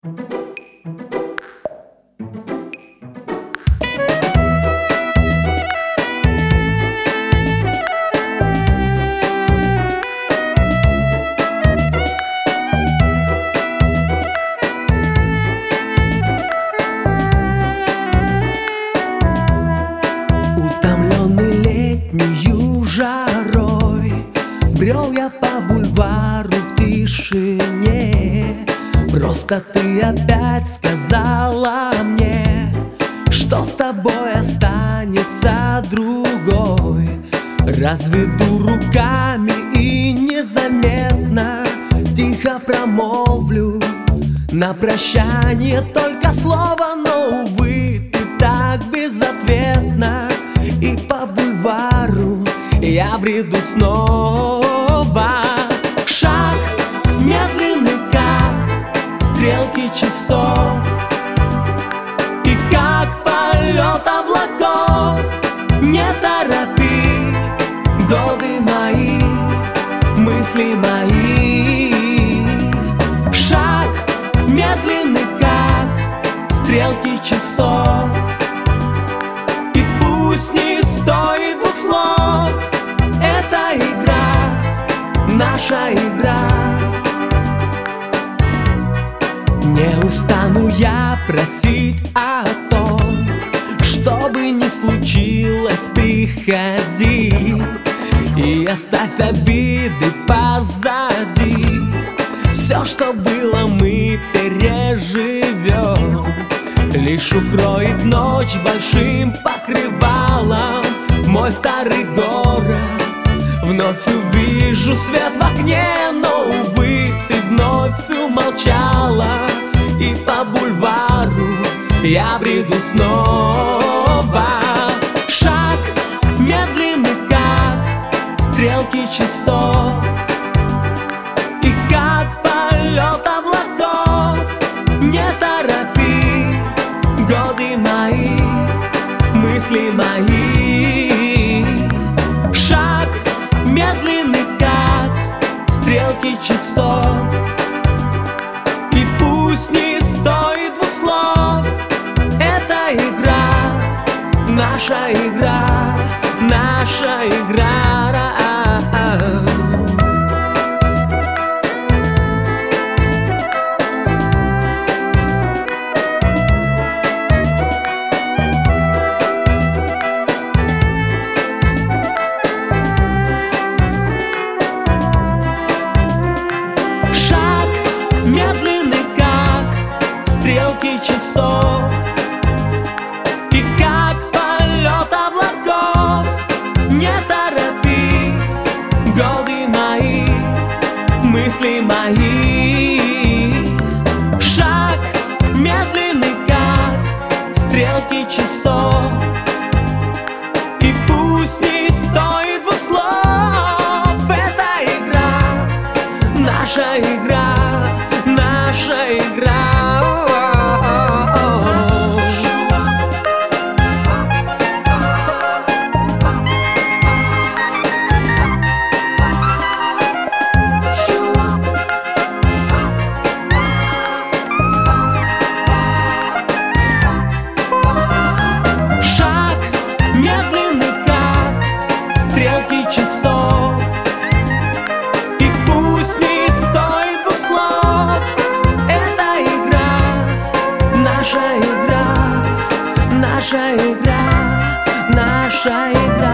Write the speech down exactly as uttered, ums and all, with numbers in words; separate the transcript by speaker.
Speaker 1: Утомленный летнею жарой, брел я по бульвару в тишине. Просто ты опять сказала мне, что с тобой останется другой. Разведу руками и незаметно тихо промолвлю на прощание только слово, но, увы, ты так безответна. И по бульвару я бреду снова. Шаг медленный, как стрелки часов, и как полет облаков. Не торопи годы мои, мысли мои. Шаг медленный, как стрелки часов, и пусть не стоит двух слов. Это игра, наша игра. Не устану я просить о том, что бы ни случилось, приходи и оставь обиды позади. Все, что было, мы переживем. Лишь укроет ночь большим покрывалом мой старый город. Вновь увижу свет в окне, но, увы, ты вновь умолчала. И по бульвару я бреду снова. Шаг медленный, как стрелки часов, и как полет облаков. Не торопи годы мои, мысли мои. Шаг медленный, как стрелки часов, и пусть не стоит двух слов. Это игра, наша игра, наша игра. Медленный, как стрелки часов, и как полет облаков. Не торопи годы мои, мысли мои. Шаг медленный, как стрелки часов, и пусть не стоит двух слов. Это игра, наша игра, наша игра. Шаг медленный, как стрелки часов, и пусть не стоит двух слов. Это игра, наша игра, наша игра, наша игра.